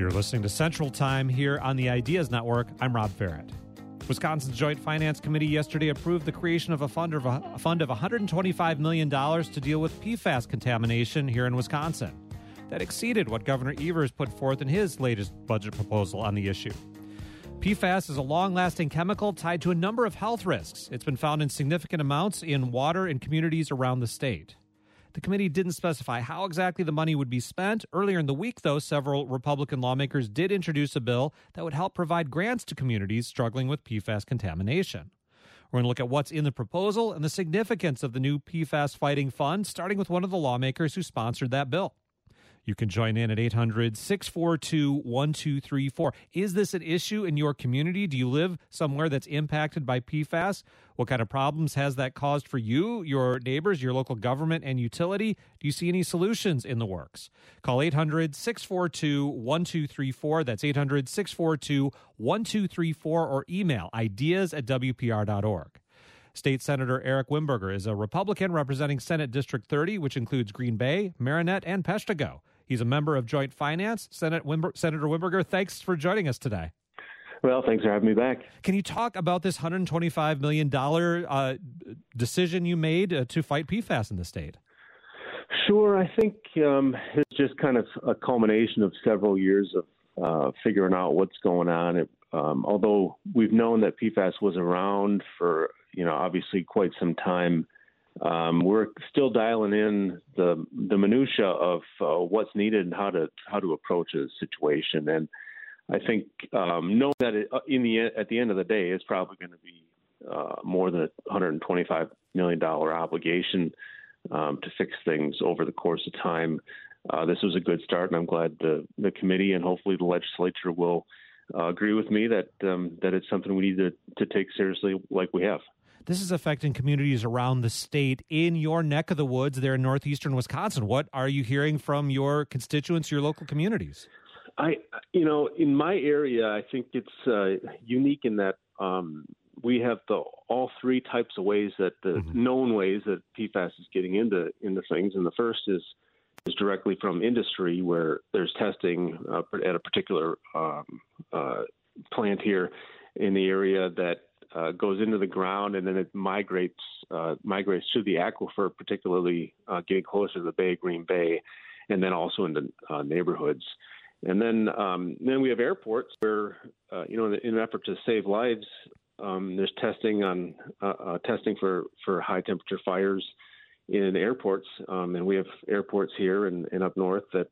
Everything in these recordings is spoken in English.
You're listening to Central Time here on the Ideas Network. I'm Rob Farrett. Wisconsin's Joint Finance Committee yesterday approved the creation of a fund of $125 million to deal with PFAS contamination here in Wisconsin. That exceeded what Governor Evers put forth in his latest budget proposal on the issue. PFAS is a long-lasting chemical tied to a number of health risks. It's been found in significant amounts in water in communities around the state. The committee didn't specify how exactly the money would be spent. Earlier in the week, though, several Republican lawmakers did introduce a bill that would help provide grants to communities struggling with PFAS contamination. We're going to look at what's in the proposal and the significance of the new PFAS fighting fund, starting with one of the lawmakers who sponsored that bill. You can join in at 800-642-1234. Is this an issue in your community? Do you live somewhere that's impacted by PFAS? What kind of problems has that caused for you, your neighbors, your local government, and utility? Do you see any solutions in the works? Call 800-642-1234. That's 800-642-1234, or email ideas@wpr.org. State Senator Eric Wimberger is a Republican representing Senate District 30, which includes Green Bay, Marinette, and Peshtigo. He's a member of Joint Finance. Senator Wimberger, thanks for joining us today. Well, thanks for having me back. Can you talk about this $125 million decision you made to fight PFAS in the state? Sure. I think it's just kind of a culmination of several years of figuring out what's going on. Although we've known that PFAS was around for obviously quite some time, we're still dialing in the minutia of what's needed and how to approach a situation. And I think knowing that at the end of the day, it's probably going to be more than a $125 million obligation to fix things over the course of time. This was a good start, and I'm glad the committee and hopefully the legislature will agree with me that it's something we need to take seriously like we have. This is affecting communities around the state. In your neck of the woods there in northeastern Wisconsin, what are you hearing from your constituents, your local communities? In my area, I think it's unique in that we have all three types of ways that known ways that PFAS is getting into things. And the first is directly from industry, where there's testing at a particular plant here in the area that goes into the ground, and then it migrates to the aquifer, particularly getting closer to the Bay, Green Bay, and then also into neighborhoods. And then we have airports where, in an effort to save lives, there's testing for high temperature fires in airports, and we have airports here and up north that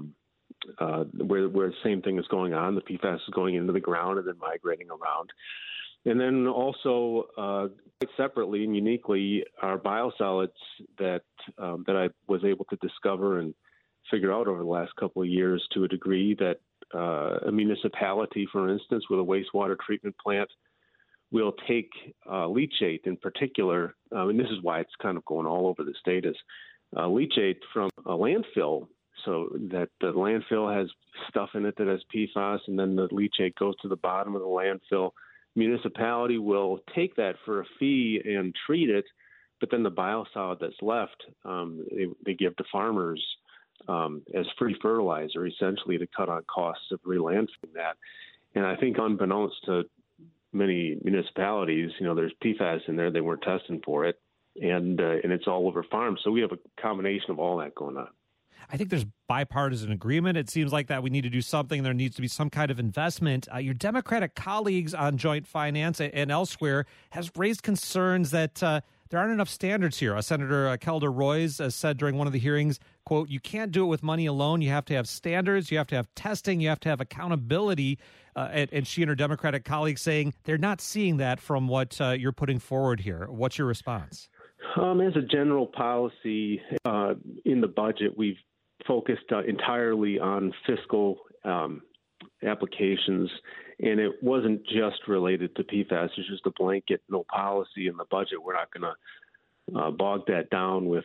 where the same thing is going on. The PFAS is going into the ground and then migrating around. And then also, quite separately and uniquely, our biosolids that I was able to discover and figure out over the last couple of years to a degree that a municipality, for instance, with a wastewater treatment plant, will take leachate in particular, and this is why it's kind of going all over the state, is leachate from a landfill, so that the landfill has stuff in it that has PFAS, and then the leachate goes to the bottom of the landfill. Municipality will take that for a fee and treat it, but then the biosolid that's left, they give to farmers as free fertilizer, essentially, to cut on costs of relandfilling that. And I think unbeknownst to many municipalities, there's PFAS in there. They weren't testing for it, and it's all over farms. So we have a combination of all that going on. I think there's bipartisan agreement. It seems like that we need to do something. There needs to be some kind of investment. Your Democratic colleagues on Joint Finance and elsewhere has raised concerns that there aren't enough standards here. Senator Kelder Roys said during one of the hearings, quote, "You can't do it with money alone. You have to have standards. You have to have testing. You have to have accountability." And she and her Democratic colleagues saying they're not seeing that from what you're putting forward here. What's your response? As a general policy in the budget, we've focused entirely on fiscal applications, and it wasn't just related to PFAS. It's just a blanket no policy in the budget. We're not going to bog that down with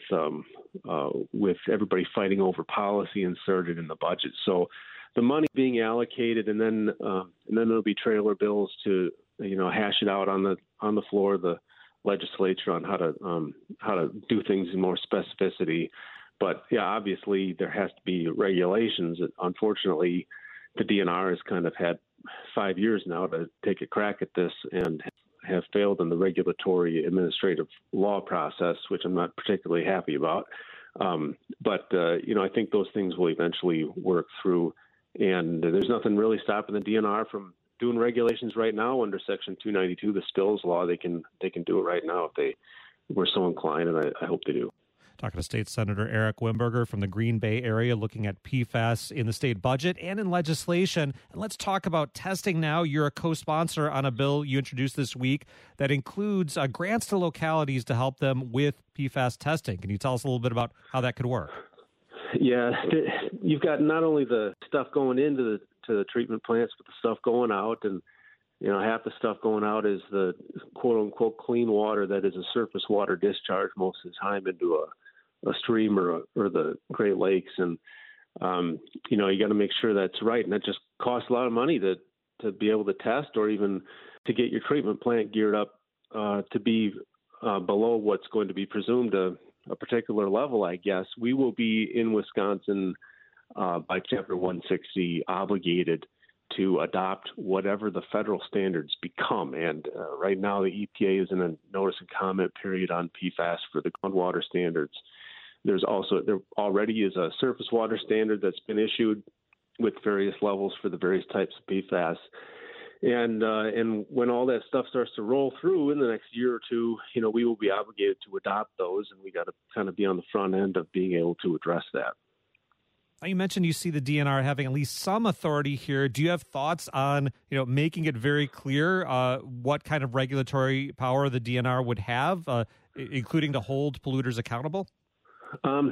everybody fighting over policy inserted in the budget. So the money being allocated, and then there'll be trailer bills to hash it out on the floor of the legislature on how to do things in more specificity. But yeah, obviously there has to be regulations. Unfortunately, the DNR has kind of had 5 years now to take a crack at this and have failed in the regulatory administrative law process, which I'm not particularly happy about. But I think those things will eventually work through. And there's nothing really stopping the DNR from doing regulations right now under Section 292, the spills law. They can do it right now if they were so inclined, and I hope they do. Talking to State Senator Eric Wimberger from the Green Bay area, looking at PFAS in the state budget and in legislation. And let's talk about testing now. You're a co-sponsor on a bill you introduced this week that includes grants to localities to help them with PFAS testing. Can you tell us a little bit about how that could work? Yeah, you've got not only the stuff going into the treatment plants, but the stuff going out. And half the stuff going out is the quote-unquote clean water that is a surface water discharge most of the time into a stream or the Great Lakes. And, you got to make sure that's right. And that just costs a lot of money to be able to test or even to get your treatment plant geared up to be below what's going to be presumed a particular level, I guess. We will be in Wisconsin by Chapter 160 obligated to adopt whatever the federal standards become. And right now the EPA is in a notice and comment period on PFAS for the groundwater standards. There already is a surface water standard that's been issued with various levels for the various types of PFAS. And when all that stuff starts to roll through in the next year or two, we will be obligated to adopt those, and we got to kind of be on the front end of being able to address that. You mentioned you see the DNR having at least some authority here. Do you have thoughts on, making it very clear what kind of regulatory power the DNR would have, including to hold polluters accountable? And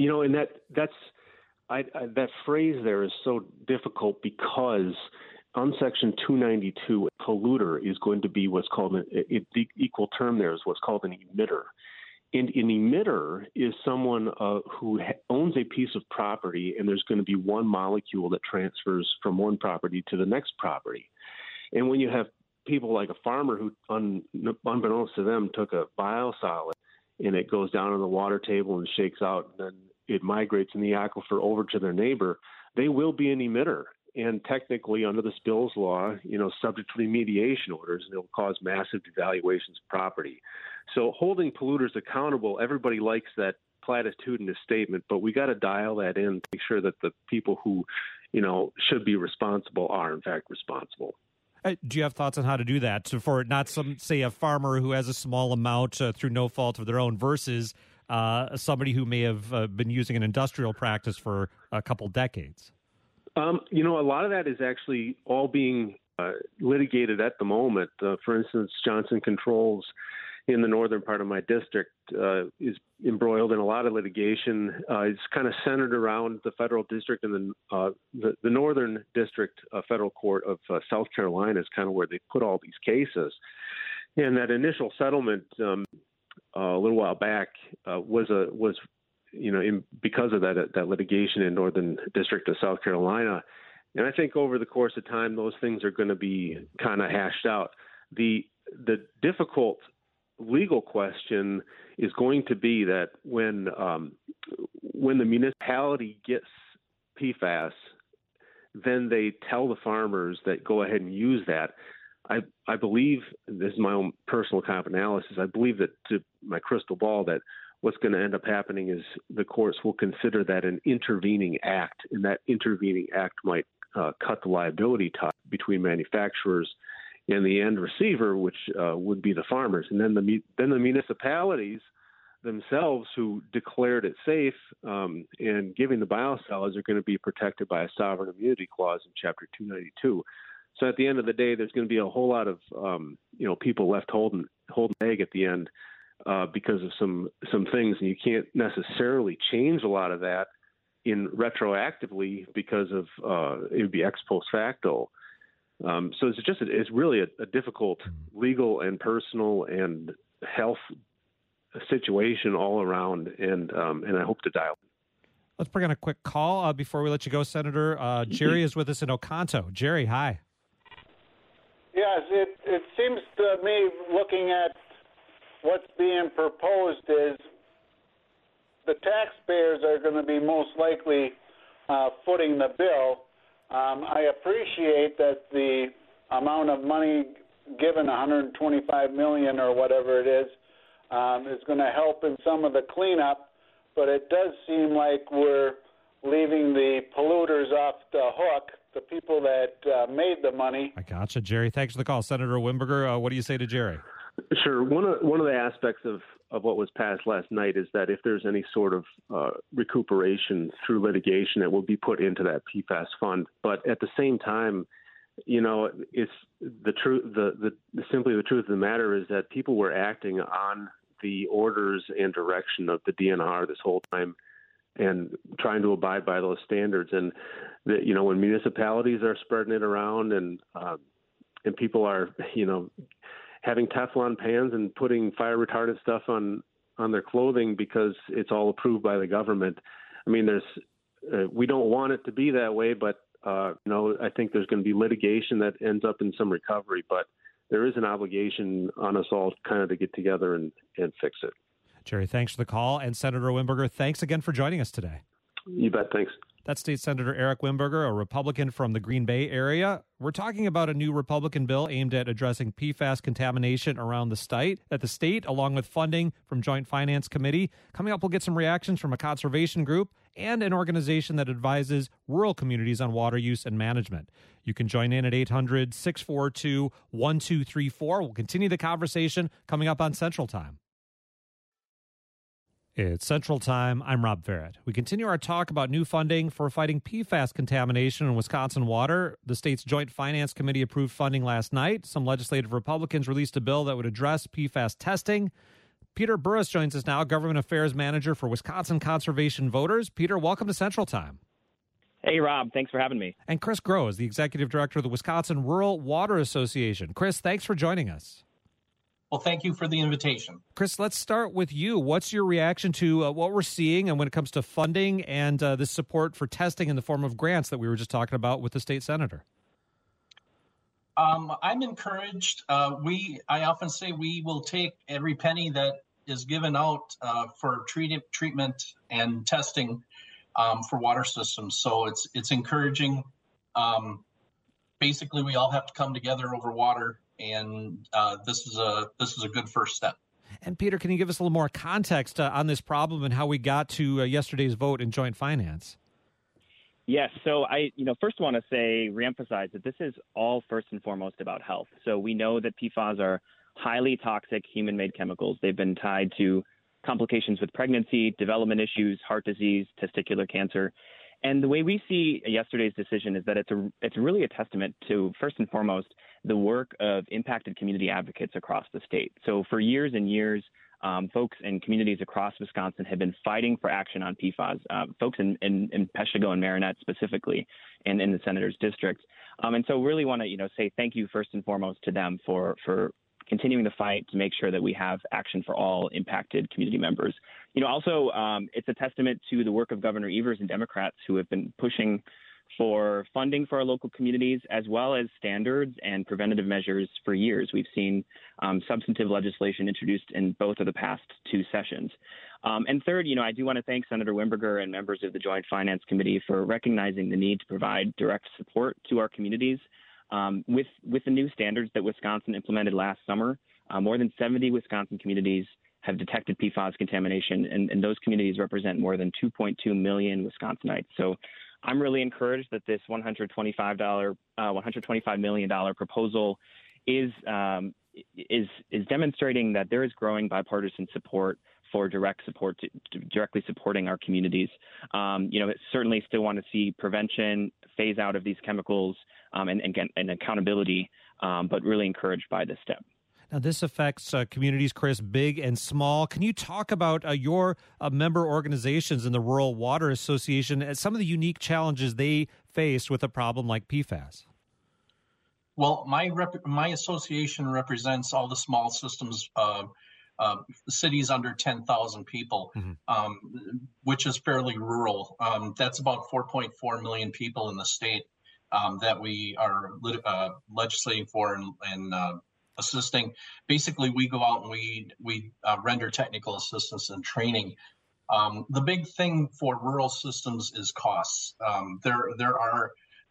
that phrase there is so difficult because on Section 292, a polluter is going to be what's called the equal term there is what's called an emitter. And an emitter is someone who owns a piece of property, and there's going to be one molecule that transfers from one property to the next property. And when you have people like a farmer who, unbeknownst to them, took a biosolid and it goes down on the water table and shakes out, and then it migrates in the aquifer over to their neighbor, they will be an emitter. And technically, under the spills law, subject to remediation orders, and it'll cause massive devaluations of property. So holding polluters accountable, everybody likes that platitudinous statement, but we got to dial that in to make sure that the people who, should be responsible are in fact responsible. Do you have thoughts on how to do that? So for not say a farmer who has a small amount through no fault of their own versus somebody who may have been using an industrial practice for a couple decades? A lot of that is actually all being litigated at the moment. For instance, Johnson Controls in the northern part of my district is embroiled in a lot of litigation. It's kind of centered around the federal district, and the northern district federal court of South Carolina is kind of where they put all these cases. And that initial settlement a little while back was because of that litigation in Northern District of South Carolina. And I think over the course of time, those things are going to be kind of hashed out. The difficult legal question is going to be that when the municipality gets PFAS, then they tell the farmers that go ahead and use that. I believe, this is my own personal kind of analysis, I believe that to my crystal ball that what's going to end up happening is the courts will consider that an intervening act, and that intervening act might cut the liability tie between manufacturers and the end receiver, which would be the farmers. And then the municipalities themselves who declared it safe and giving the biosolids are going to be protected by a sovereign immunity clause in Chapter 292. So at the end of the day, there's going to be a whole lot of people left holding egg at the end. Because of some things, and you can't necessarily change a lot of that in retroactively because of it would be ex post facto. So it's really a difficult legal and personal and health situation all around, and I hope to dial. Let's bring on a quick call before we let you go, Senator. Jerry is with us in Oconto. Jerry, hi. Yes, it seems to me, looking at what's being proposed, is the taxpayers are going to be most likely footing the bill, I appreciate that the amount of money given, $125 million or whatever it is going to help in some of the cleanup, but it does seem like we're leaving the polluters off the hook, the people that made the money. I gotcha, Jerry. Thanks for the call. Senator Wimberger, what do you say to Jerry? Sure. One of the aspects of what was passed last night is that if there's any sort of recuperation through litigation, it will be put into that PFAS fund. But at the same time, it's the truth. Simply the truth of the matter is that people were acting on the orders and direction of the DNR this whole time, and trying to abide by those standards. And when municipalities are spreading it around, and people are having Teflon pans and putting fire retardant stuff on their clothing because it's all approved by the government. I mean, we don't want it to be that way, but I think there's going to be litigation that ends up in some recovery, but there is an obligation on us all kind of to get together and fix it. Jerry, thanks for the call. And Senator Wimberger, thanks again for joining us today. You bet. Thanks. That's State Senator Eric Wimberger, a Republican from the Green Bay area. We're talking about a new Republican bill aimed at addressing PFAS contamination around the state, along with funding from Joint Finance Committee. Coming up, we'll get some reactions from a conservation group and an organization that advises rural communities on water use and management. You can join in at 800-642-1234. We'll continue the conversation coming up on Central Time. It's Central Time. I'm Rob Farrett. We continue our talk about new funding for fighting PFAS contamination in Wisconsin water. The state's Joint Finance Committee approved funding last night. Some legislative Republicans released a bill that would address PFAS testing. Peter Burris joins us now, Government Affairs Manager for Wisconsin Conservation Voters. Peter, welcome to Central Time. Hey, Rob. Thanks for having me. And Chris Groh is the Executive Director of the Wisconsin Rural Water Association. Chris, thanks for joining us. Well, thank you for the invitation. Chris, let's start with you. What's your reaction to what we're seeing and when it comes to funding and this support for testing in the form of grants that we were just talking about with the state senator? I'm encouraged. I often say we will take every penny that is given out for treatment and testing for water systems. So it's encouraging. Basically, we all have to come together over water. And this is a good first step. And Peter, can you give us a little more context on this problem and how we got to yesterday's vote in Joint Finance? Yes. So I first want to reemphasize that this is all first and foremost about health. So we know that PFAS are highly toxic human-made chemicals. They've been tied to complications with pregnancy, development issues, heart disease, testicular cancer. And the way we see yesterday's decision is that it's really a testament to, first and foremost, the work of impacted community advocates across the state. So for years and years, folks and communities across Wisconsin have been fighting for action on PFAS, folks in Peshtigo and Marinette specifically, and in the senator's district. And so really want to say thank you first and foremost to them for continuing the fight to make sure that we have action for all impacted community members. Also, it's a testament to the work of Governor Evers and Democrats who have been pushing for funding for our local communities, as well as standards and preventative measures for years. We've seen substantive legislation introduced in both of the past two sessions. And third, I do want to thank Senator Wimberger and members of the Joint Finance Committee for recognizing the need to provide direct support to our communities. With the new standards that Wisconsin implemented last summer, more than 70 Wisconsin communities have detected PFAS contamination, and those communities represent more than 2.2 million Wisconsinites. So I'm really encouraged that this $125 million proposal is demonstrating that there is growing bipartisan support for directly supporting our communities. Certainly still want to see prevention, phase out of these chemicals, and accountability, but really encouraged by this step. Now, this affects communities, Chris, big and small. Can you talk about your member organizations in the Rural Water Association and some of the unique challenges they faced with a problem like PFAS? Well, my association represents all the small systems, cities under 10,000 people, which is fairly rural. That's about 4.4 million people in the state that we are legislating for and assisting. Basically, we go out and we render technical assistance and training. The big thing for rural systems is costs. There are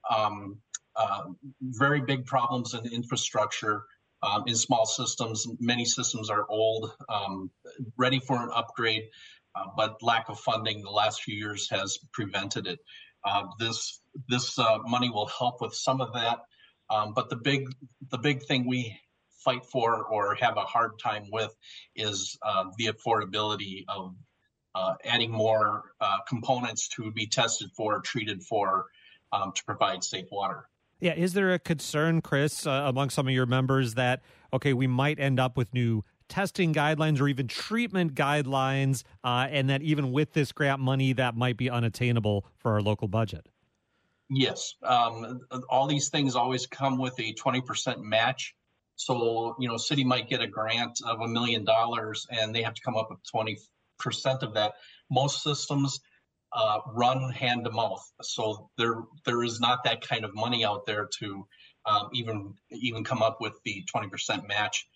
very big problems in infrastructure. In small systems, many systems are old, ready for an upgrade, but lack of funding the last few years has prevented it. This money will help with some of that, but the big thing we fight for or have a hard time with is the affordability of adding more components to be tested for, treated for, to provide safe water. Yeah, is there a concern, Chris, among some of your members that, okay, we might end up with new testing guidelines or even treatment guidelines, and that even with this grant money, that might be unattainable for our local budget? Yes. All these things always come with a 20% match. So, city might get a grant of $1 million and they have to come up with 20% of that. Most systems run hand to mouth. So there is not that kind of money out there to even come up with the 20% match.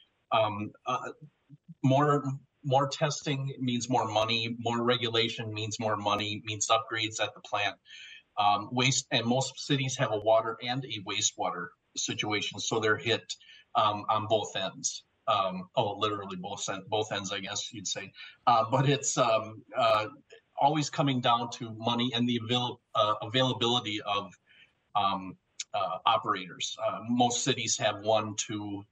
More testing means more money. More regulation means more money, means upgrades at the plant. Waste, and most cities have a water and a wastewater situation, so they're hit on both ends. Literally both ends, I guess you'd say. But it's always coming down to money and the availability of operators. Most cities have 1, 2,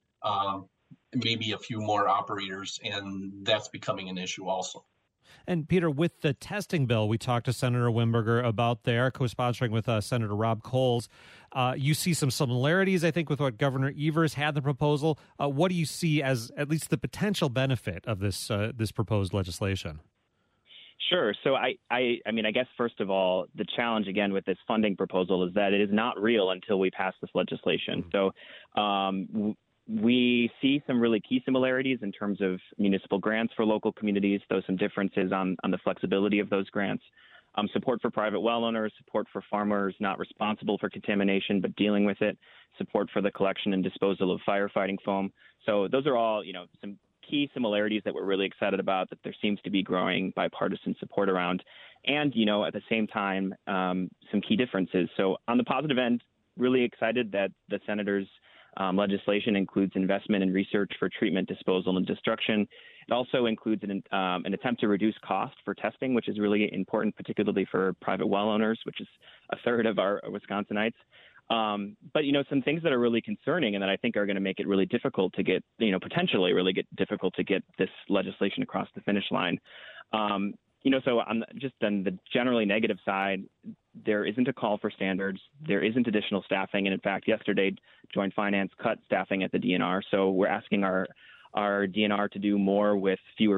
maybe a few more operators, and that's becoming an issue also. And Peter, with the testing bill, we talked to Senator Wimberger about there, co-sponsoring with Senator Rob Coles. You see some similarities, I think, with what Governor Evers had in the proposal. What do you see as at least the potential benefit of this proposed legislation? Sure. So I mean, I guess, first of all, the challenge, again, with this funding proposal is that it is not real until we pass this legislation. So we see some really key similarities in terms of municipal grants for local communities, though some differences on the flexibility of those grants. Support for private well owners, support for farmers not responsible for contamination but dealing with it, support for the collection and disposal of firefighting foam. So those are all, some key similarities that we're really excited about, that there seems to be growing bipartisan support around. And, at the same time, some key differences. So on the positive end, really excited that the senators' legislation includes investment in research for treatment, disposal, and destruction. It also includes an attempt to reduce cost for testing, which is really important, particularly for private well owners, which is a third of our Wisconsinites. But, some things that are really concerning and that I think are going to make it really difficult to get, potentially really difficult to get this legislation across the finish line. So on the generally negative side, there isn't a call for standards. There isn't additional staffing. And in fact, yesterday, Joint Finance cut staffing at the DNR. So we're asking our DNR to do more with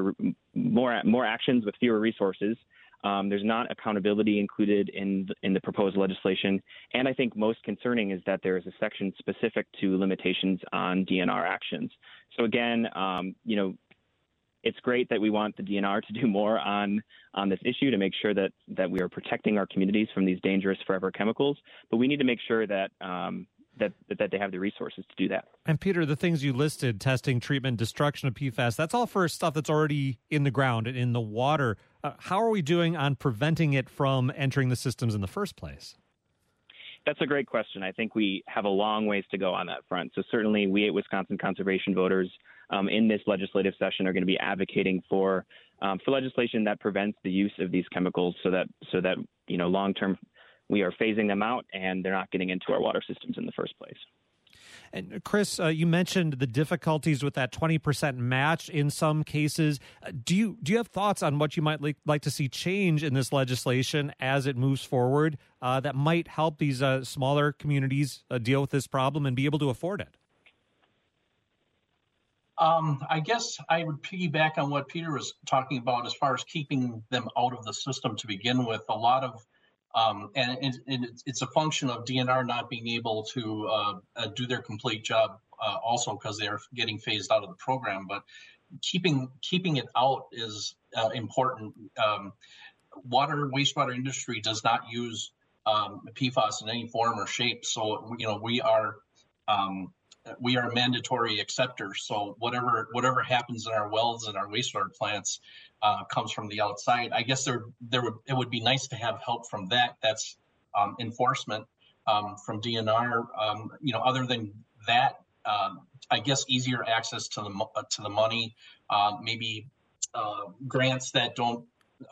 more actions with fewer resources. There's not accountability included in the proposed legislation. And I think most concerning is that there is a section specific to limitations on DNR actions. So again, it's great that we want the DNR to do more on this issue to make sure that we are protecting our communities from these dangerous forever chemicals. But we need to make sure that that they have the resources to do that. And Peter, the things you listed, testing, treatment, destruction of PFAS, that's all for stuff that's already in the ground and in the water. How are we doing on preventing it from entering the systems in the first place? That's a great question. I think we have a long ways to go on that front. So certainly we at Wisconsin Conservation voters in this legislative session are going to be advocating for legislation that prevents the use of these chemicals so that long term we are phasing them out and they're not getting into our water systems in the first place. And Chris, you mentioned the difficulties with that 20% match in some cases. Do you have thoughts on what you might like to see change in this legislation as it moves forward that might help these smaller communities deal with this problem and be able to afford it? I guess I would piggyback on what Peter was talking about as far as keeping them out of the system to begin with. A lot of and it's a function of DNR not being able to do their complete job also because they're getting phased out of the program. But keeping it out is important. Wastewater industry does not use PFAS in any form or shape. So, we are mandatory acceptors. So whatever happens in our wells and our wastewater plants comes from the outside. I guess it would be nice to have help from that. That's enforcement. from DNR. Other than that, I guess easier access to the money, maybe grants that don't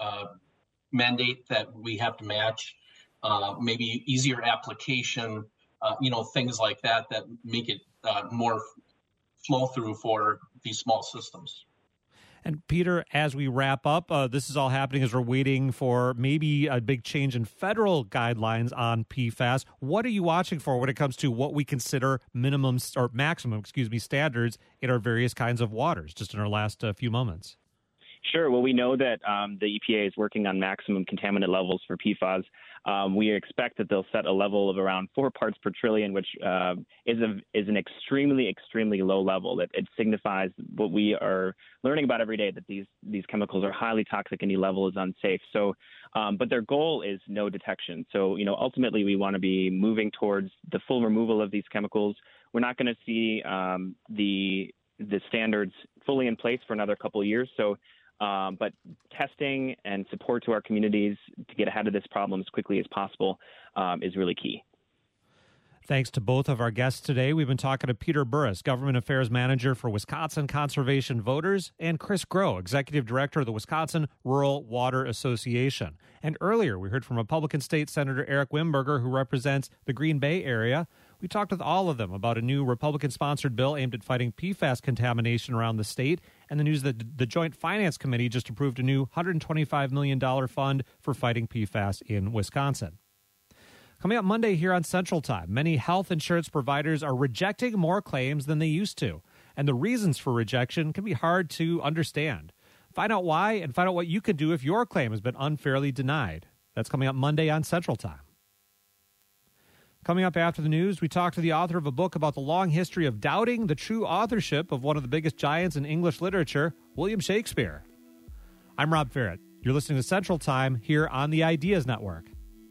mandate that we have to match, maybe easier application, things like that make it more flow through for these small systems. And Peter, as we wrap up, this is all happening as we're waiting for maybe a big change in federal guidelines on PFAS. What are you watching for when it comes to what we consider maximum standards in our various kinds of waters, just in our last few moments? Sure. Well, we know that the EPA is working on maximum contaminant levels for PFAS. We expect that they'll set a level of around 4 parts per trillion, which is an extremely, extremely low level. It signifies what we are learning about every day, that these chemicals are highly toxic. Any level is unsafe. So, but their goal is no detection. So, ultimately, we want to be moving towards the full removal of these chemicals. We're not going to see the standards fully in place for another couple of years. So. But testing and support to our communities to get ahead of this problem as quickly as possible is really key. Thanks to both of our guests today. We've been talking to Peter Burris, Government Affairs Manager for Wisconsin Conservation Voters, and Chris Groh, Executive Director of the Wisconsin Rural Water Association. And earlier, we heard from Republican State Senator Eric Wimberger, who represents the Green Bay area. We talked with all of them about a new Republican-sponsored bill aimed at fighting PFAS contamination around the state, and the news that the Joint Finance Committee just approved a new $125 million fund for fighting PFAS in Wisconsin. Coming up Monday here on Central Time, many health insurance providers are rejecting more claims than they used to, and the reasons for rejection can be hard to understand. Find out why and find out what you can do if your claim has been unfairly denied. That's coming up Monday on Central Time. Coming up after the news, we talk to the author of a book about the long history of doubting the true authorship of one of the biggest giants in English literature, William Shakespeare. I'm Rob Ferrett. You're listening to Central Time here on the Ideas Network.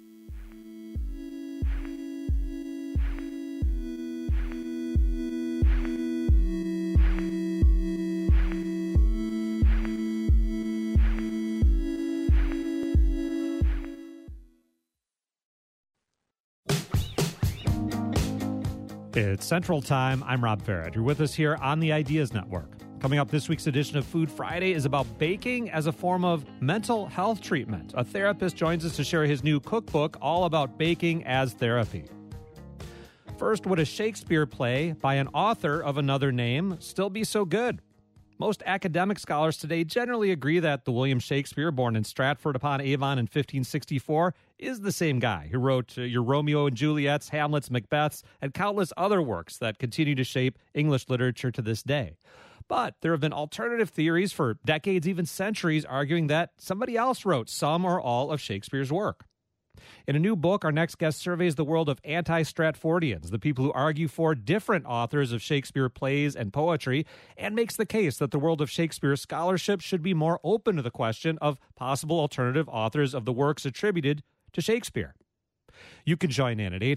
It's Central Time. I'm Rob Ferrett. You're with us here on the Ideas Network. Coming up, this week's edition of Food Friday is about baking as a form of mental health treatment. A therapist joins us to share his new cookbook all about baking as therapy. First, would a Shakespeare play by an author of another name still be so good? Most academic scholars today generally agree that the William Shakespeare, born in Stratford-upon-Avon in 1564, is the same guy who wrote your Romeo and Juliets, Hamlets, Macbeths, and countless other works that continue to shape English literature to this day. But there have been alternative theories for decades, even centuries, arguing that somebody else wrote some or all of Shakespeare's work. In a new book, our next guest surveys the world of anti-Stratfordians, the people who argue for different authors of Shakespeare plays and poetry, and makes the case that the world of Shakespeare scholarship should be more open to the question of possible alternative authors of the works attributed to Shakespeare. You can join in at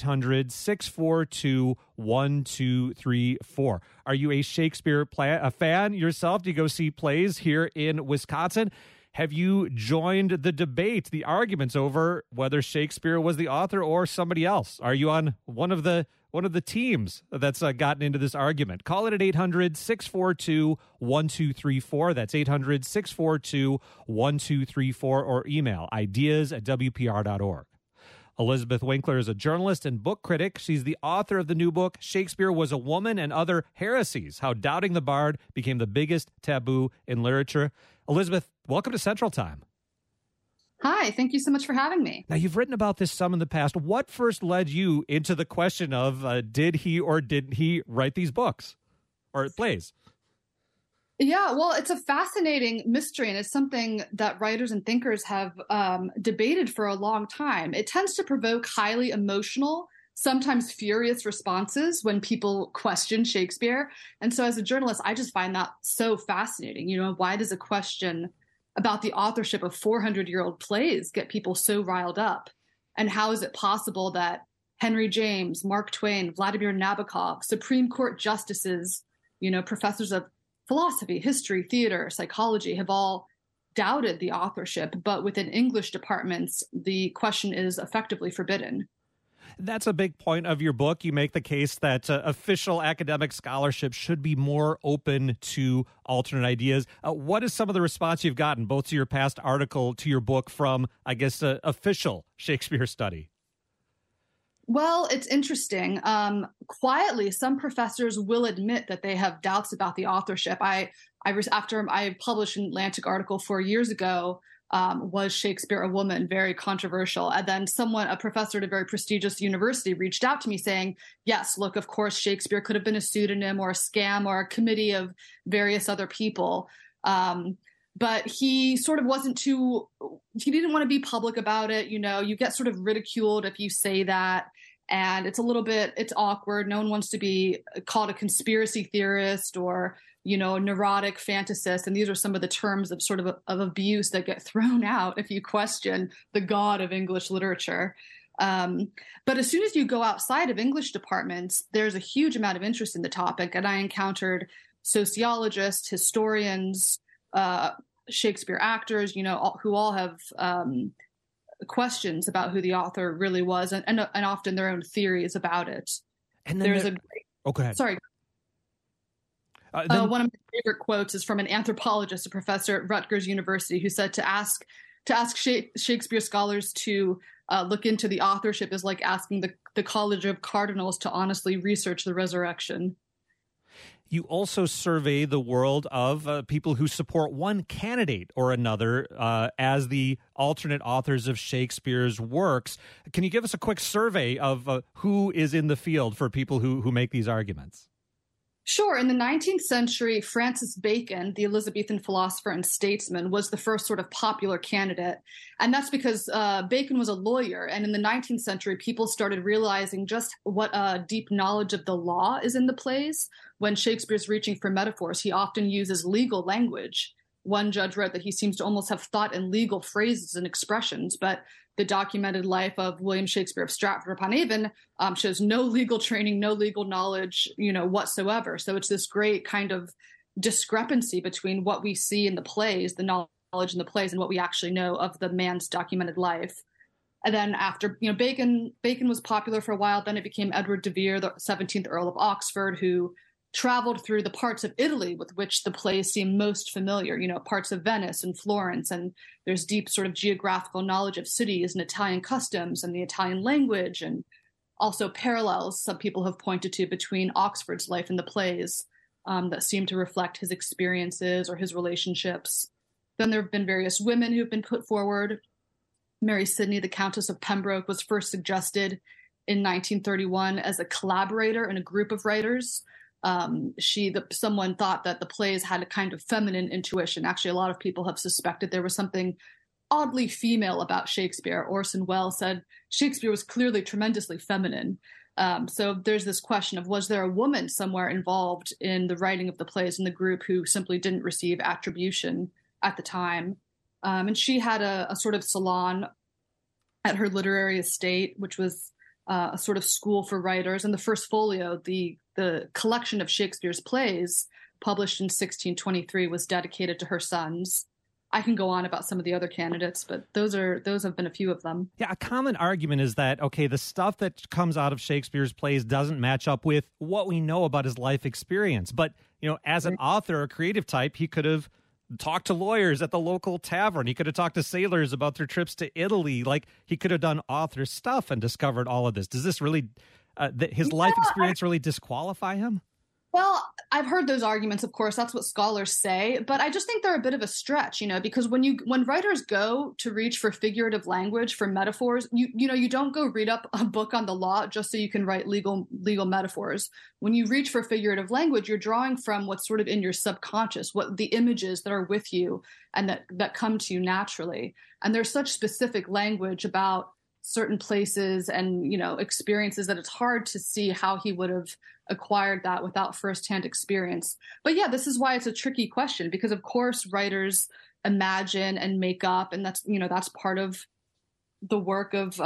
800-642-1234. Are you a Shakespeare fan yourself? Do you go see plays here in Wisconsin? Have you joined the debate, the arguments over whether Shakespeare was the author or somebody else? Are you on one of the teams that's gotten into this argument? Call it at 800-642-1234. That's 800-642-1234, or email ideas@wpr.org. Elizabeth Winkler is a journalist and book critic. She's the author of the new book, Shakespeare Was a Woman and Other Heresies, How Doubting the Bard Became the Biggest Taboo in Literature. Elizabeth, welcome to Central Time. Hi, thank you so much for having me. Now, you've written about this some in the past. What first led you into the question of did he or didn't he write these books or plays? Yeah, well, it's a fascinating mystery, and it's something that writers and thinkers have debated for a long time. It tends to provoke highly emotional, sometimes furious responses when people question Shakespeare. And so as a journalist, I just find that so fascinating. You know, why does a question about the authorship of 400-year-old plays get people so riled up? And how is it possible that Henry James, Mark Twain, Vladimir Nabokov, Supreme Court justices, you know, professors of philosophy, history, theater, psychology have all doubted the authorship, but within English departments, the question is effectively forbidden? That's a big point of your book. You make the case that official academic scholarship should be more open to alternate ideas. What is some of the response you've gotten, both to your past article, to your book, from, I guess, official Shakespeare study? Well, it's interesting. Quietly, some professors will admit that they have doubts about the authorship. After I published an Atlantic article 4 years ago, was Shakespeare a woman? Very controversial. And then a professor at a very prestigious university, reached out to me saying, yes, look, of course, Shakespeare could have been a pseudonym or a scam or a committee of various other people. But he sort of he didn't want to be public about it. You get sort of ridiculed if you say that. And it's awkward. No one wants to be called a conspiracy theorist or, a neurotic fantasist. And these are some of the terms of sort of abuse that get thrown out if you question the god of English literature. But as soon as you go outside of English departments, there's a huge amount of interest in the topic. And I encountered sociologists, historians, Shakespeare actors, who all have questions about who the author really was, and often their own theories about it. And then go ahead. Sorry. One of my favorite quotes is from an anthropologist, a professor at Rutgers University, who said to ask Shakespeare scholars to look into the authorship is like asking the College of Cardinals to honestly research the resurrection. You also survey the world of people who support one candidate or another as the alternate authors of Shakespeare's works. Can you give us a quick survey of who is in the field for people who make these arguments? Sure. In the 19th century, Francis Bacon, the Elizabethan philosopher and statesman, was the first sort of popular candidate. And that's because Bacon was a lawyer. And in the 19th century, people started realizing just what a deep knowledge of the law is in the plays. When Shakespeare's reaching for metaphors, he often uses legal language. One judge wrote that he seems to almost have thought in legal phrases and expressions, but the documented life of William Shakespeare of Stratford-upon-Avon shows no legal training, no legal knowledge, whatsoever. So it's this great kind of discrepancy between what we see in the plays, the knowledge in the plays, and what we actually know of the man's documented life. And then after, Bacon was popular for a while. Then it became Edward de Vere, the 17th Earl of Oxford, who traveled through the parts of Italy with which the plays seem most familiar, parts of Venice and Florence. And there's deep sort of geographical knowledge of cities and Italian customs and the Italian language, and also parallels some people have pointed to between Oxford's life and the plays that seem to reflect his experiences or his relationships. Then there have been various women who have been put forward. Mary Sidney, the Countess of Pembroke, was first suggested in 1931 as a collaborator in a group of writers. Someone thought that the plays had a kind of feminine intuition. Actually, a lot of people have suspected there was something oddly female about Shakespeare. Orson Welles said Shakespeare was clearly tremendously feminine. So there's this question of, was there a woman somewhere involved in the writing of the plays in the group who simply didn't receive attribution at the time? And she had a sort of salon at her literary estate, which was a sort of school for writers. And the First Folio, the collection of Shakespeare's plays published in 1623, was dedicated to her sons. I can go on about some of the other candidates, but those have been a few of them. Yeah, a common argument is that, okay, the stuff that comes out of Shakespeare's plays doesn't match up with what we know about his life experience. But, as an author, a creative type, he could have talked to lawyers at the local tavern. He could have talked to sailors about their trips to Italy. Like, he could have done author stuff and discovered all of this. Does this really, his life experience really disqualify him? Well, I've heard those arguments, of course. That's what scholars say. But I just think they're a bit of a stretch, because when writers go to reach for figurative language, for metaphors, you don't go read up a book on the law just so you can write legal metaphors. When you reach for figurative language, you're drawing from what's sort of in your subconscious, what the images that are with you and that come to you naturally. And there's such specific language about certain places and, experiences that it's hard to see how he would have acquired that without firsthand experience. But yeah, this is why it's a tricky question, because of course writers imagine and make up, and that's part of the work of,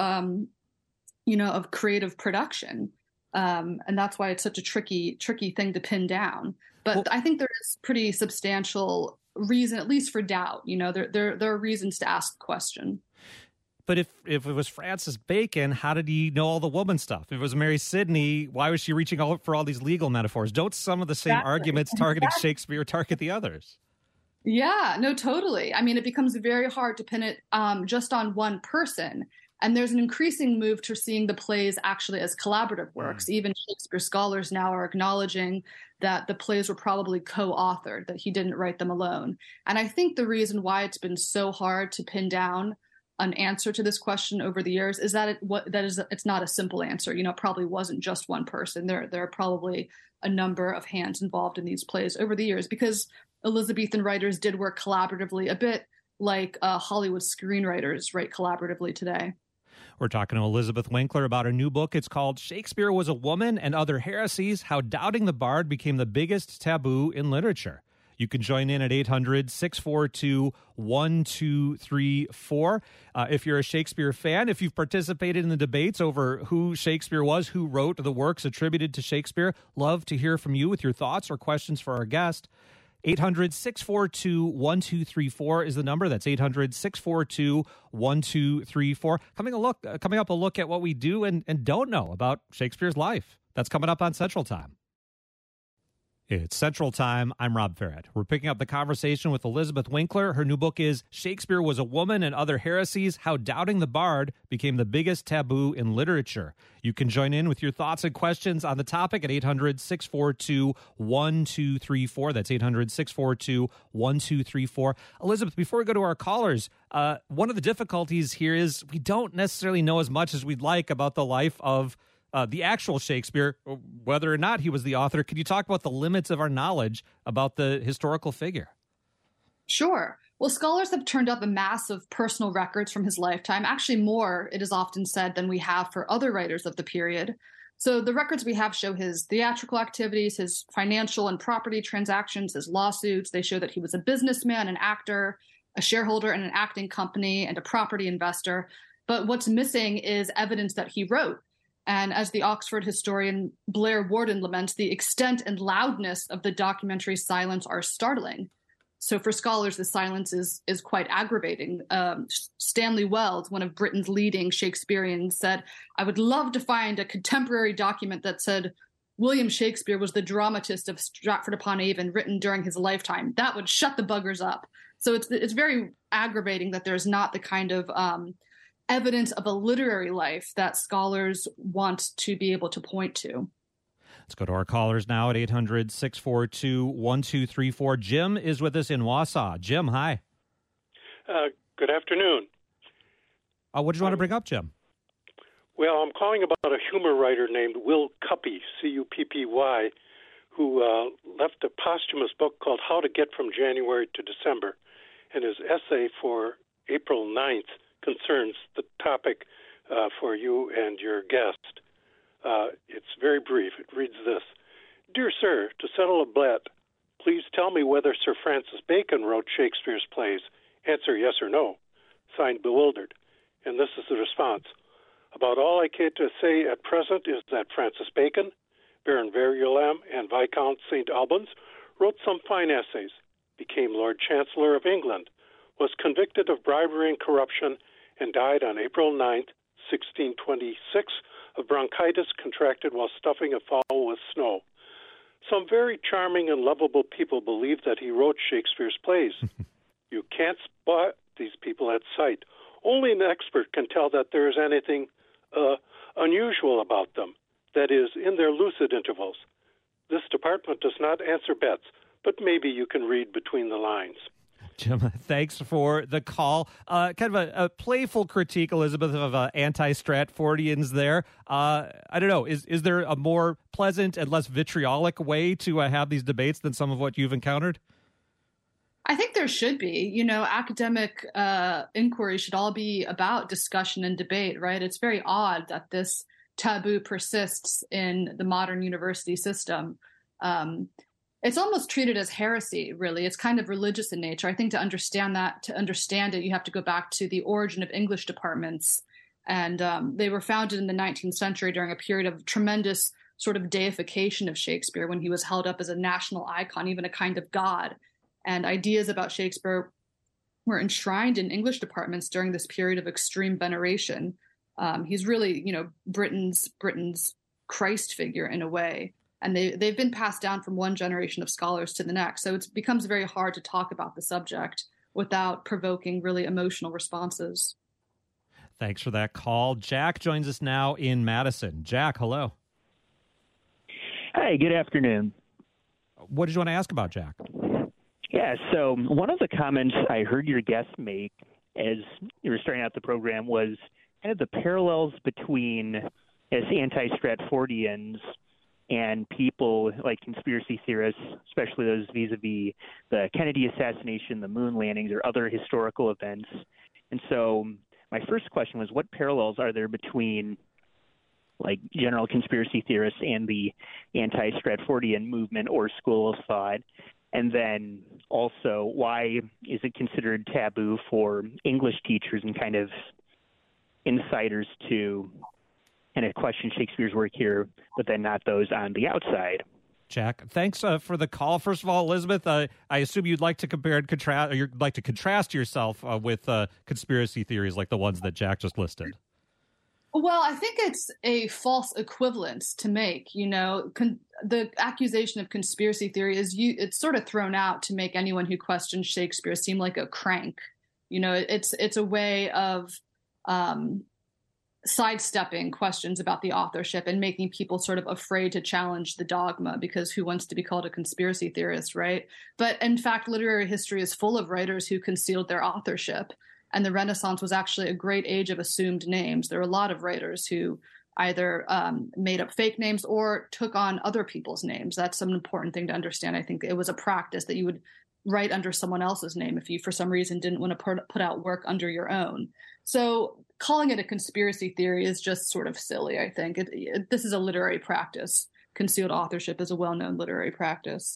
of creative production. And that's why it's such a tricky thing to pin down. But I think there is pretty substantial reason, at least for doubt. There are reasons to ask the question. But if it was Francis Bacon, how did he know all the woman stuff? If it was Mary Sidney, why was she reaching out for all these legal metaphors? Don't some of the same arguments targeting Shakespeare target the others? Yeah, no, totally. I mean, it becomes very hard to pin it just on one person. And there's an increasing move to seeing the plays actually as collaborative works. Even Shakespeare scholars now are acknowledging that the plays were probably co-authored, that he didn't write them alone. And I think the reason why it's been so hard to pin down an answer to this question over the years is that it's not a simple answer. You know, it probably wasn't just one person. There are probably a number of hands involved in these plays over the years, because Elizabethan writers did work collaboratively, a bit like Hollywood screenwriters write collaboratively today. We're talking to Elizabeth Winkler about her new book. It's called Shakespeare Was a Woman and Other Heresies, How Doubting the Bard Became the Biggest Taboo in Literature. You can join in at 800-642-1234. If you're a Shakespeare fan, if you've participated in the debates over who Shakespeare was, who wrote the works attributed to Shakespeare, love to hear from you with your thoughts or questions for our guest. 800-642-1234 is the number. That's 800-642-1234. Coming up, a look at what we do and don't know about Shakespeare's life. That's coming up on Central Time. It's Central Time. I'm Rob Ferret. We're picking up the conversation with Elizabeth Winkler. Her new book is Shakespeare Was a Woman and Other Heresies, How Doubting the Bard Became the Biggest Taboo in Literature. You can join in with your thoughts and questions on the topic at 800-642-1234. That's 800-642-1234. Elizabeth, before we go to our callers, one of the difficulties here is we don't necessarily know as much as we'd like about the life of the actual Shakespeare, whether or not he was the author. Could you talk about the limits of our knowledge about the historical figure? Sure. Well, scholars have turned up a mass of personal records from his lifetime, actually more, it is often said, than we have for other writers of the period. So the records we have show his theatrical activities, his financial and property transactions, his lawsuits. They show that he was a businessman, an actor, a shareholder in an acting company, and a property investor. But what's missing is evidence that he wrote. And as the Oxford historian Blair Warden laments, the extent and loudness of the documentary silence are startling. So for scholars, the silence is quite aggravating. Stanley Wells, one of Britain's leading Shakespeareans, said, "I would love to find a contemporary document that said William Shakespeare was the dramatist of Stratford-upon-Avon written during his lifetime. That would shut the buggers up." So it's very aggravating that there's not the kind of evidence of a literary life that scholars want to be able to point to. Let's go to our callers now at 800-642-1234. Jim is with us in Wausau. Jim, hi. Good afternoon. What did you want to bring up, Jim? Well, I'm calling about a humor writer named Will Cuppy, C-U-P-P-Y, who left a posthumous book called How to Get from January to December. And his essay for April 9th concerns the topic for you and your guest. It's very brief. It reads this: "Dear sir, to settle a bet, please tell me whether Sir Francis Bacon wrote Shakespeare's plays. Answer yes or no. Signed, Bewildered." And this is the response: "About all I care to say at present is that Francis Bacon, Baron Verulam, and Viscount St. Albans wrote some fine essays, became Lord Chancellor of England, was convicted of bribery and corruption, and died on April 9th, 1626, of bronchitis contracted while stuffing a fowl with snow. Some very charming and lovable people believe that he wrote Shakespeare's plays. You can't spot these people at sight. Only an expert can tell that there is anything unusual about them, that is, in their lucid intervals. This department does not answer bets, but maybe you can read between the lines." Jim, thanks for the call. Kind of a playful critique, Elizabeth, of anti-Stratfordians there. I don't know. Is there a more pleasant and less vitriolic way to have these debates than some of what you've encountered? I think there should be. You know, academic inquiry should all be about discussion and debate, right? It's very odd that this taboo persists in the modern university system. It's almost treated as heresy, really. It's kind of religious in nature. I think to understand it, you have to go back to the origin of English departments. And they were founded in the 19th century during a period of tremendous sort of deification of Shakespeare, when he was held up as a national icon, even a kind of god. And ideas about Shakespeare were enshrined in English departments during this period of extreme veneration. He's really, Britain's Christ figure in a way. And they've been passed down from one generation of scholars to the next. So it becomes very hard to talk about the subject without provoking really emotional responses. Thanks for that call. Jack joins us now in Madison. Jack, hello. Hi, good afternoon. What did you want to ask about, Jack? Yeah, so one of the comments I heard your guest make as you were starting out the program was kind of the parallels between as anti-Stratfordians and people like conspiracy theorists, especially those vis-a-vis the Kennedy assassination, the moon landings, or other historical events. And so my first question was, what parallels are there between like general conspiracy theorists and the anti-Stratfordian movement or school of thought? And then also, why is it considered taboo for English teachers and kind of insiders to kind of question Shakespeare's work here, but then not those on the outside? Jack, thanks for the call. First of all, Elizabeth, I assume you'd like to compare and contrast, or you'd like to contrast yourself with conspiracy theories like the ones that Jack just listed. Well, I think it's a false equivalence to make. The accusation of conspiracy theory it's sort of thrown out to make anyone who questions Shakespeare seem like a crank. It's a way of sidestepping questions about the authorship and making people sort of afraid to challenge the dogma, because who wants to be called a conspiracy theorist, right? But in fact, literary history is full of writers who concealed their authorship. And the Renaissance was actually a great age of assumed names. There were a lot of writers who either made up fake names or took on other people's names. That's an important thing to understand. I think it was a practice that you would write under someone else's name if you, for some reason, didn't want to put out work under your own. So calling it a conspiracy theory is just sort of silly, I think. This is a literary practice. Concealed authorship is a well-known literary practice.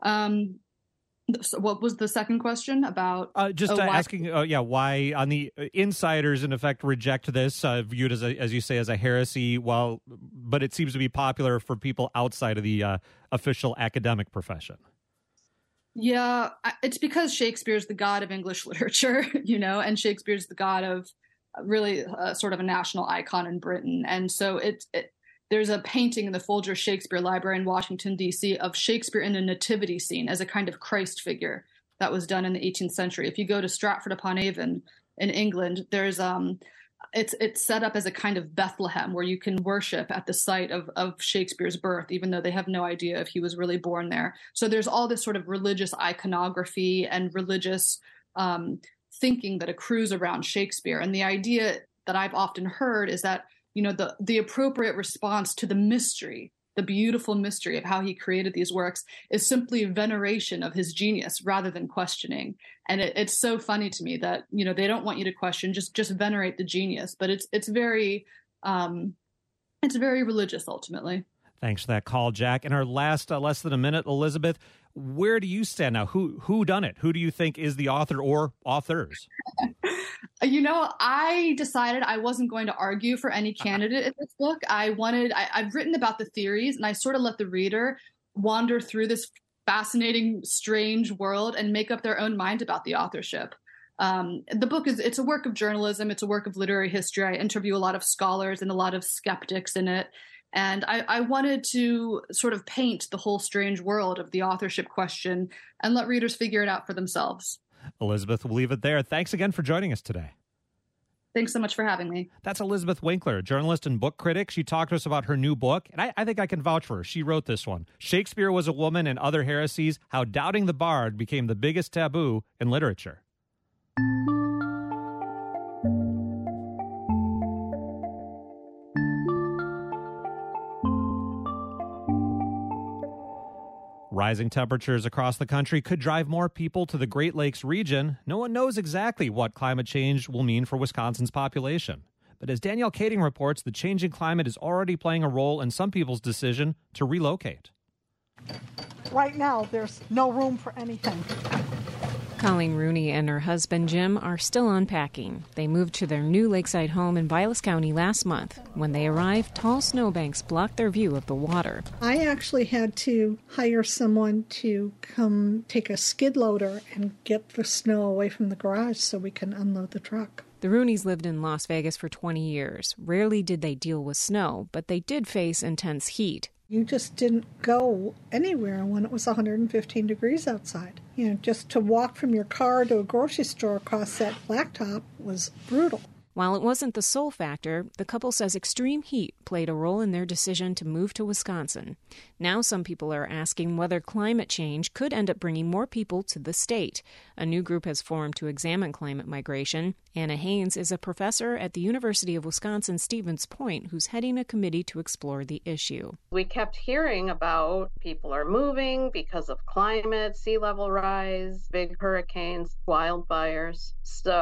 So what was the second question about? Asking, why on the insiders in effect reject this, viewed as you say, as a heresy, but it seems to be popular for people outside of the official academic profession. Yeah, it's because Shakespeare's the god of English literature, and Shakespeare's the god of really sort of a national icon in Britain. And so there's a painting in the Folger Shakespeare Library in Washington, D.C. of Shakespeare in a nativity scene as a kind of Christ figure that was done in the 18th century. If you go to Stratford-upon-Avon in England, there's it's set up as a kind of Bethlehem where you can worship at the site of Shakespeare's birth, even though they have no idea if he was really born there. So there's all this sort of religious iconography and religious thinking that accrues around Shakespeare. And the idea that I've often heard is that the appropriate response to the mystery, the beautiful mystery of how he created these works, is simply veneration of his genius rather than questioning. And it's so funny to me that, they don't want you to question, just venerate the genius. But it's very religious ultimately. Thanks for that call, Jack. In our last less than a minute, Elizabeth, where do you stand now? Who done it? Who do you think is the author or authors? I decided I wasn't going to argue for any candidate in this book. I've written about the theories, and I sort of let the reader wander through this fascinating, strange world and make up their own mind about the authorship. The book it's a work of journalism. It's a work of literary history. I interview a lot of scholars and a lot of skeptics in it. And I wanted to sort of paint the whole strange world of the authorship question and let readers figure it out for themselves. Elizabeth, we'll leave it there. Thanks again for joining us today. Thanks so much for having me. That's Elizabeth Winkler, journalist and book critic. She talked to us about her new book, and I think I can vouch for her. She wrote this one, Shakespeare Was a Woman and Other Heresies, How Doubting the Bard Became the Biggest Taboo in Literature. Rising temperatures across the country could drive more people to the Great Lakes region. No one knows exactly what climate change will mean for Wisconsin's population. But as Danielle Kading reports, the changing climate is already playing a role in some people's decision to relocate. Right now, there's no room for anything. Colleen Rooney and her husband Jim are still unpacking. They moved to their new lakeside home in Vilas County last month. When they arrived, tall snowbanks blocked their view of the water. I actually had to hire someone to come take a skid loader and get the snow away from the garage so we can unload the truck. The Rooneys lived in Las Vegas for 20 years. Rarely did they deal with snow, but they did face intense heat. You just didn't go anywhere when it was 115 degrees outside. You know, just to walk from your car to a grocery store across that blacktop was brutal. While it wasn't the sole factor, the couple says extreme heat played a role in their decision to move to Wisconsin. Now some people are asking whether climate change could end up bringing more people to the state. A new group has formed to examine climate migration. Anna Haynes is a professor at the University of Wisconsin-Stevens Point who's heading a committee to explore the issue. We kept hearing about people are moving because of climate, sea level rise, big hurricanes, wildfires.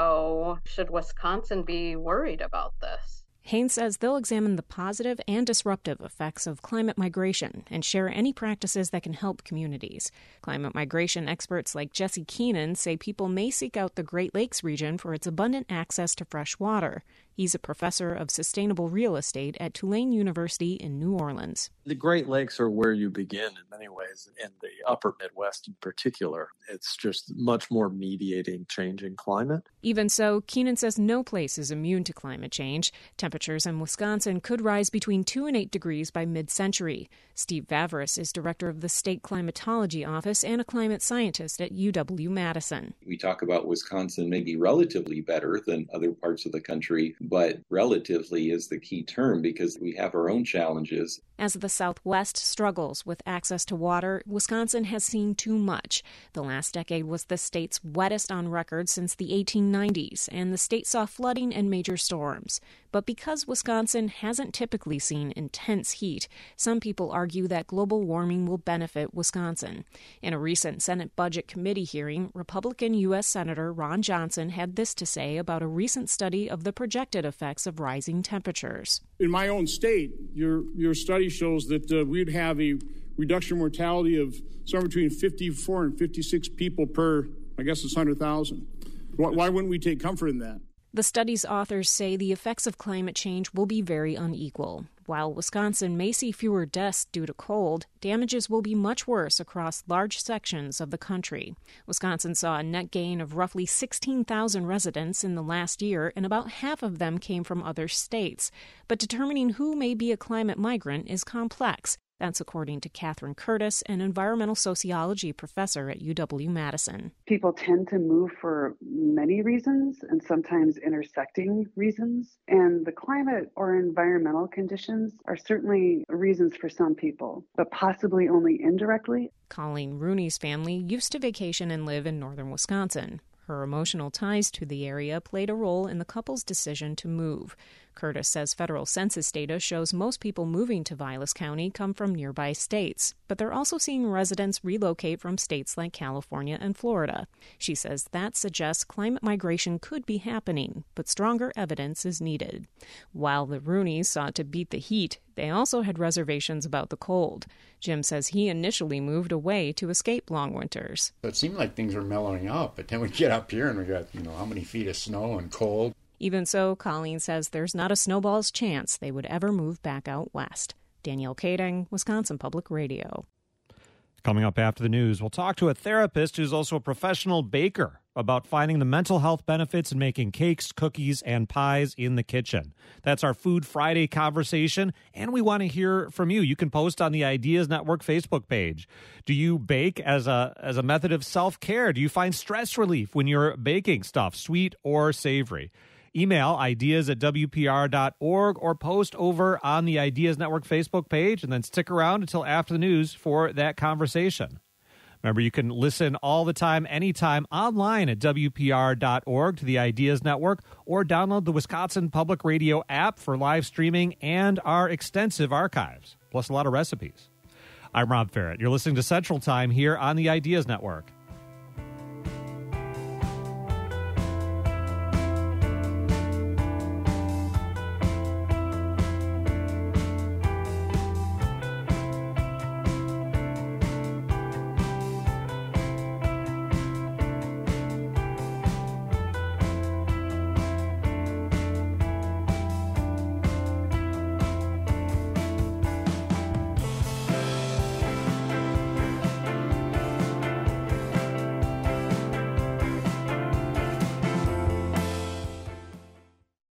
So should Wisconsin be worried about this? Haynes says they'll examine the positive and disruptive effects of climate migration and share any practices that can help communities. Climate migration experts like Jesse Keenan say people may seek out the Great Lakes region for its abundant access to fresh water. He's a professor of sustainable real estate at Tulane University in New Orleans. The Great Lakes are where you begin in many ways, in the upper Midwest in particular. It's just much more mediating changing climate. Even so, Keenan says no place is immune to climate change. Temperatures in Wisconsin could rise between 2 and 8 degrees by mid-century. Steve Vavris is director of the State Climatology Office and a climate scientist at UW-Madison. We talk about Wisconsin maybe relatively better than other parts of the country, but relatively is the key term because we have our own challenges. As the Southwest struggles with access to water, Wisconsin has seen too much. The last decade was the state's wettest on record since the 1890s, and the state saw flooding and major storms. But because Wisconsin hasn't typically seen intense heat, some people argue that global warming will benefit Wisconsin. In a recent Senate Budget Committee hearing, Republican U.S. Senator Ron Johnson had this to say about a recent study of the projected effects of rising temperatures. In my own state, your study shows that we'd have a reduction in mortality of somewhere between 54 and 56 people per, I guess it's 100,000. Why wouldn't we take comfort in that? The study's authors say the effects of climate change will be very unequal. While Wisconsin may see fewer deaths due to cold, damages will be much worse across large sections of the country. Wisconsin saw a net gain of roughly 16,000 residents in the last year, and about half of them came from other states. But determining who may be a climate migrant is complex. That's according to Catherine Curtis, an environmental sociology professor at UW-Madison. People tend to move for many reasons and sometimes intersecting reasons. And the climate or environmental conditions are certainly reasons for some people, but possibly only indirectly. Colleen Rooney's family used to vacation and live in northern Wisconsin. Her emotional ties to the area played a role in the couple's decision to move. Curtis says federal census data shows most people moving to Vilas County come from nearby states, but they're also seeing residents relocate from states like California and Florida. She says that suggests climate migration could be happening, but stronger evidence is needed. While the Rooneys sought to beat the heat, they also had reservations about the cold. Jim says he initially moved away to escape long winters. It seemed like things were mellowing out, but then we get up here and we got, how many feet of snow and cold. Even so, Colleen says there's not a snowball's chance they would ever move back out west. Danielle Kading, Wisconsin Public Radio. Coming up after the news, we'll talk to a therapist who's also a professional baker about finding the mental health benefits in making cakes, cookies, and pies in the kitchen. That's our Food Friday conversation, and we want to hear from you. You can post on the Ideas Network Facebook page. Do you bake as a method of self-care? Do you find stress relief when you're baking stuff, sweet or savory? Email ideas@wpr.org or post over on the Ideas Network Facebook page, and then stick around until after the news for that conversation. Remember, you can listen all the time, anytime, online at WPR.org to the Ideas Network, or download the Wisconsin Public Radio app for live streaming and our extensive archives, plus a lot of recipes. I'm Rob Ferrett. You're listening to Central Time here on the Ideas Network.